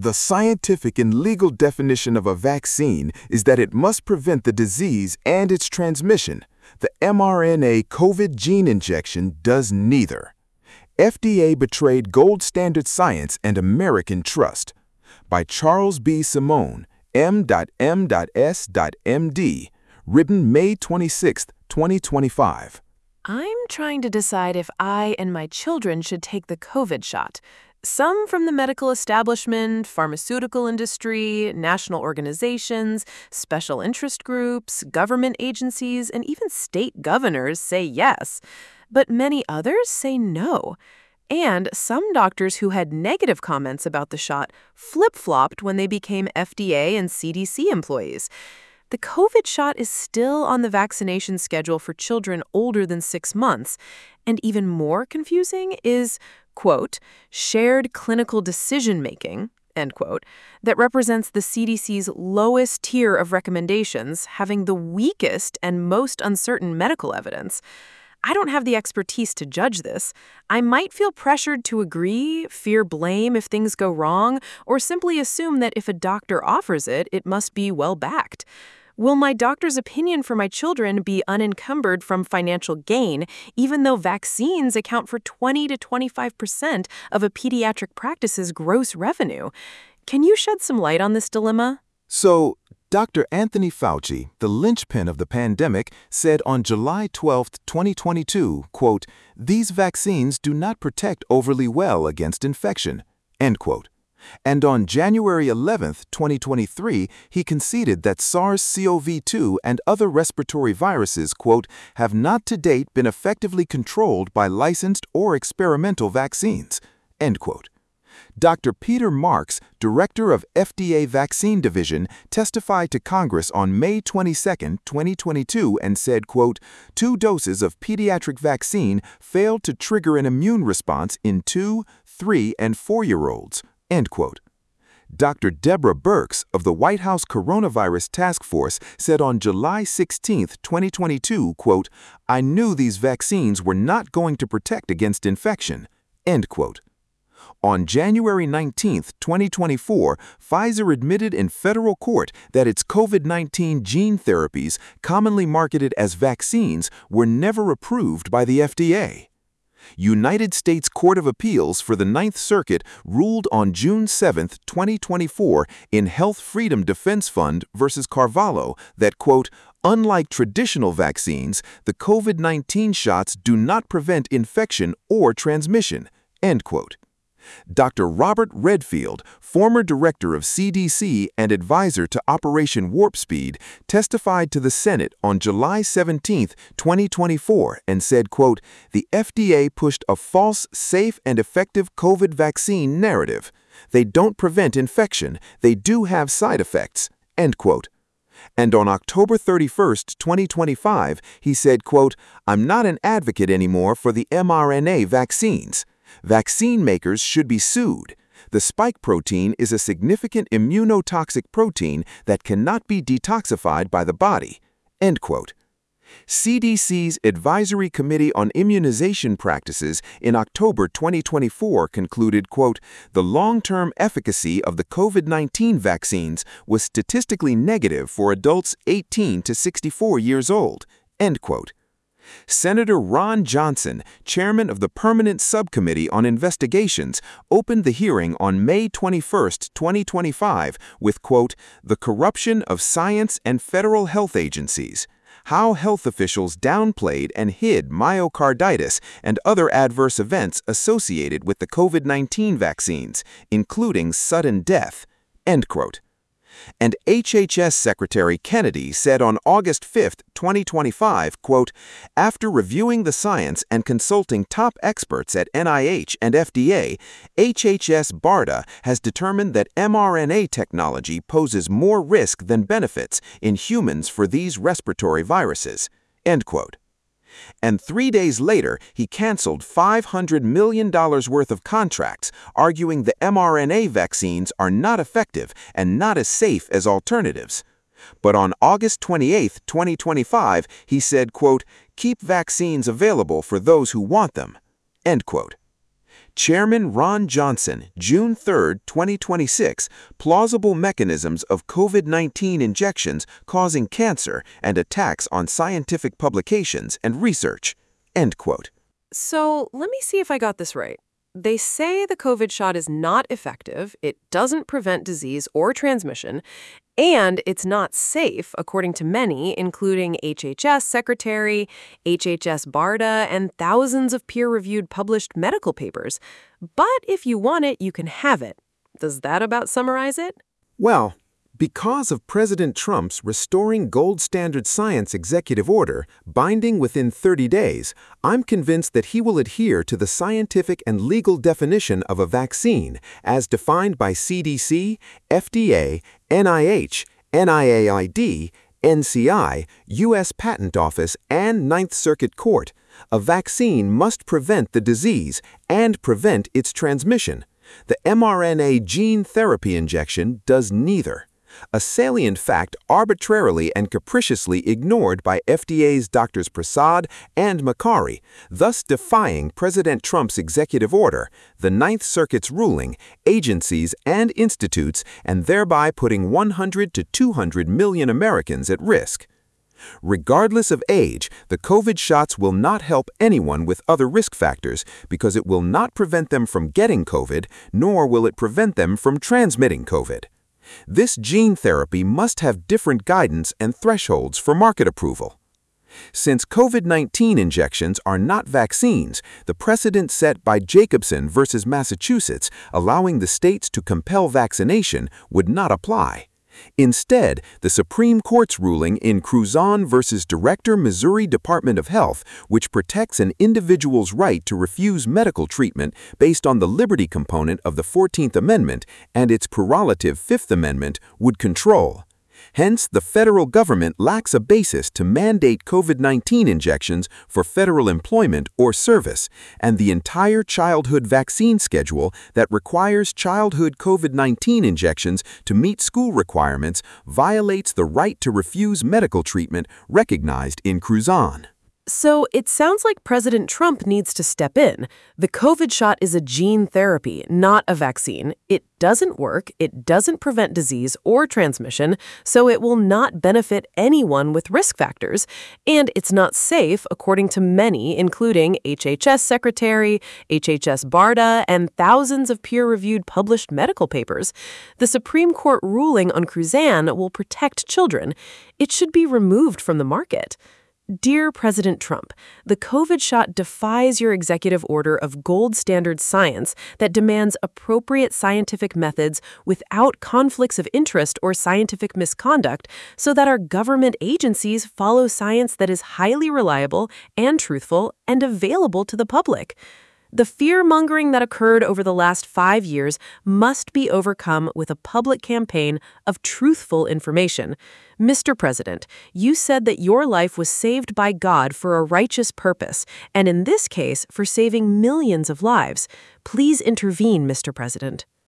The scientific and legal definition of a vaccine is that it must prevent the disease and its transmission. The mRNA COVID gene injection does neither. FDA betrayed gold standard science and American trust. By Charles B. Simone, M.M.S.MD, written May 26, 2025. I'm trying to decide if I and my children should take the COVID shot. Some from the medical establishment, pharmaceutical industry, national organizations, special interest groups, government agencies, and even state governors say yes. But many others say no. And some doctors who had negative comments about the shot flip-flopped when they became FDA and CDC employees. The COVID shot is still on the vaccination schedule for children older than 6 months. And even more confusing is, quote, shared clinical decision-making, end quote, that represents the CDC's lowest tier of recommendations, having the weakest and most uncertain medical evidence. I don't have the expertise to judge this. I might feel pressured to agree, fear blame if things go wrong, or simply assume that if a doctor offers it, it must be well-backed. Will my doctor's opinion for my children be unencumbered from financial gain, even though vaccines account for 20 to 25% of a pediatric practice's gross revenue? Can you shed some light on this dilemma? So, Dr. Anthony Fauci, the linchpin of the pandemic, said on July 12, 2022, quote, "These vaccines do not protect overly well against infection," end quote. And on January 11, 2023, he conceded that SARS-CoV-2 and other respiratory viruses, quote, "have not to date been effectively controlled by licensed or experimental vaccines," end quote. Dr. Peter Marks, director of FDA Vaccine Division, testified to Congress on May 22, 2022, and said, quote, "2 doses of pediatric vaccine failed to trigger an immune response in 2, 3, and 4-year-olds," end quote. Dr. Deborah Birx of the White House Coronavirus Task Force said on July 16, 2022, quote, "I knew these vaccines were not going to protect against infection," end quote. On January 19, 2024, Pfizer admitted in federal court that its COVID-19 gene therapies, commonly marketed as vaccines, were never approved by the FDA. United States Court of Appeals for the Ninth Circuit ruled on June 7, 2024, in Health Freedom Defense Fund versus Carvalho that, quote, "Unlike traditional vaccines, the COVID-19 shots do not prevent infection or transmission," end quote. Dr. Robert Redfield, former director of CDC and advisor to Operation Warp Speed, testified to the Senate on July 17, 2024, and said, quote, "The FDA pushed a false, safe, and effective COVID vaccine narrative. They don't prevent infection. They do have side effects," end quote. And on October 31, 2025, he said, quote, "I'm not an advocate anymore for the mRNA vaccines. Vaccine makers should be sued. The spike protein is a significant immunotoxic protein that cannot be detoxified by the body," end quote. CDC's Advisory Committee on Immunization Practices in October 2024 concluded, quote, "The long-term efficacy of the COVID-19 vaccines was statistically negative for adults 18 to 64 years old," end quote. Senator Ron Johnson, chairman of the Permanent Subcommittee on Investigations, opened the hearing on May 21, 2025, with, quote, "The corruption of science and federal health agencies. How health officials downplayed and hid myocarditis and other adverse events associated with the COVID-19 vaccines, including sudden death," end quote. And HHS Secretary Kennedy said on August 5, 2025, quote, "After reviewing the science and consulting top experts at NIH and FDA, HHS BARDA has determined that mRNA technology poses more risk than benefits in humans for these respiratory viruses," end quote. And 3 days later, he canceled $500 million worth of contracts, arguing the mRNA vaccines are not effective and not as safe as alternatives. But on August 28, 2025, he said, quote, "Keep vaccines available for those who want them," end quote. Chairman Ron Johnson, June 3, 2026, plausible mechanisms of COVID-19 injections causing cancer and attacks on scientific publications and research. End quote. So let me see if I got this right. They say the COVID shot is not effective, it doesn't prevent disease or transmission, and it's not safe, according to many, including HHS Secretary, HHS BARDA, and thousands of peer-reviewed published medical papers. But if you want it, you can have it. Does that about summarize it? Well, because of President Trump's Restoring Gold Standard Science executive order, binding within 30 days, I'm convinced that he will adhere to the scientific and legal definition of a vaccine as defined by CDC, FDA, NIH, NIAID, NCI, U.S. Patent Office, and Ninth Circuit Court. A vaccine must prevent the disease and prevent its transmission. The mRNA gene therapy injection does neither. A salient fact arbitrarily and capriciously ignored by FDA's Drs. Prasad and Makary, thus defying President Trump's executive order, the Ninth Circuit's ruling, agencies, and institutes, and thereby putting 100 to 200 million Americans at risk. Regardless of age, the COVID shots will not help anyone with other risk factors because it will not prevent them from getting COVID, nor will it prevent them from transmitting COVID. This gene therapy must have different guidance and thresholds for market approval. Since COVID-19 injections are not vaccines, the precedent set by Jacobson versus Massachusetts, allowing the states to compel vaccination, would not apply. Instead, the Supreme Court's ruling in Cruzan versus Director, Missouri Department of Health, which protects an individual's right to refuse medical treatment based on the liberty component of the 14th Amendment and its prerogative 5th Amendment, would control. Hence, the federal government lacks a basis to mandate COVID-19 injections for federal employment or service, and the entire childhood vaccine schedule that requires childhood COVID-19 injections to meet school requirements violates the right to refuse medical treatment recognized in Cruzan. So it sounds like President Trump needs to step in. The COVID shot is a gene therapy, not a vaccine. It doesn't work, it doesn't prevent disease or transmission, so it will not benefit anyone with risk factors. And it's not safe, according to many, including HHS Secretary, HHS BARDA, and thousands of peer-reviewed published medical papers. The Supreme Court ruling on Cruzan will protect children. It should be removed from the market. Dear President Trump, the COVID shot defies your executive order of gold standard science that demands appropriate scientific methods without conflicts of interest or scientific misconduct so that our government agencies follow science that is highly reliable and truthful and available to the public. The fear-mongering that occurred over the last 5 years must be overcome with a public campaign of truthful information. Mr. President, you said that your life was saved by God for a righteous purpose, and in this case, for saving millions of lives. Please intervene, Mr. President.